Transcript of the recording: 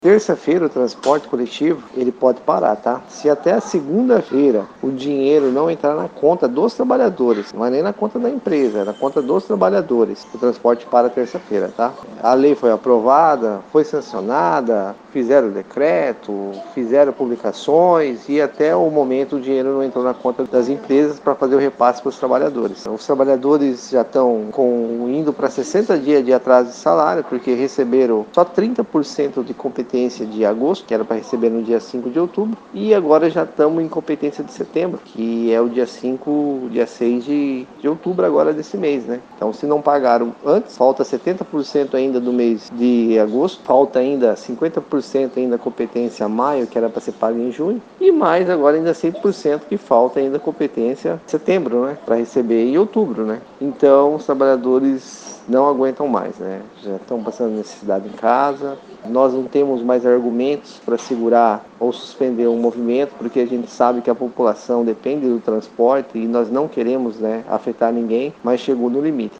Terça-feira o transporte coletivo ele pode parar, tá? Se até a segunda-feira o dinheiro não entrar na conta dos trabalhadores, não é nem na conta da empresa, é na conta dos trabalhadores, o transporte para terça-feira, tá? A lei foi aprovada, foi sancionada, fizeram o decreto, fizeram publicações e até o momento o dinheiro não entrou na conta das empresas para fazer o repasse para os trabalhadores. Os trabalhadores já estão indo para 60 dias de atraso de salário porque receberam só 30% de competência de agosto, que era para receber no dia 5 de outubro, e agora já estamos em competência de setembro, que é o dia 5, dia 6 de outubro agora desse mês, né? Então, se não pagaram antes, falta 70% ainda do mês de agosto, falta ainda 50% ainda competência a maio, que era para ser pago em junho, e mais agora ainda 100% que falta ainda competência em setembro, né? Para receber em outubro, né? Então, os trabalhadores não aguentam mais, né? Já estão passando necessidade em casa. Nós não temos mais argumentos para segurar ou suspender um movimento, porque a gente sabe que a população depende do transporte e nós não queremos, né, afetar ninguém, mas chegou no limite.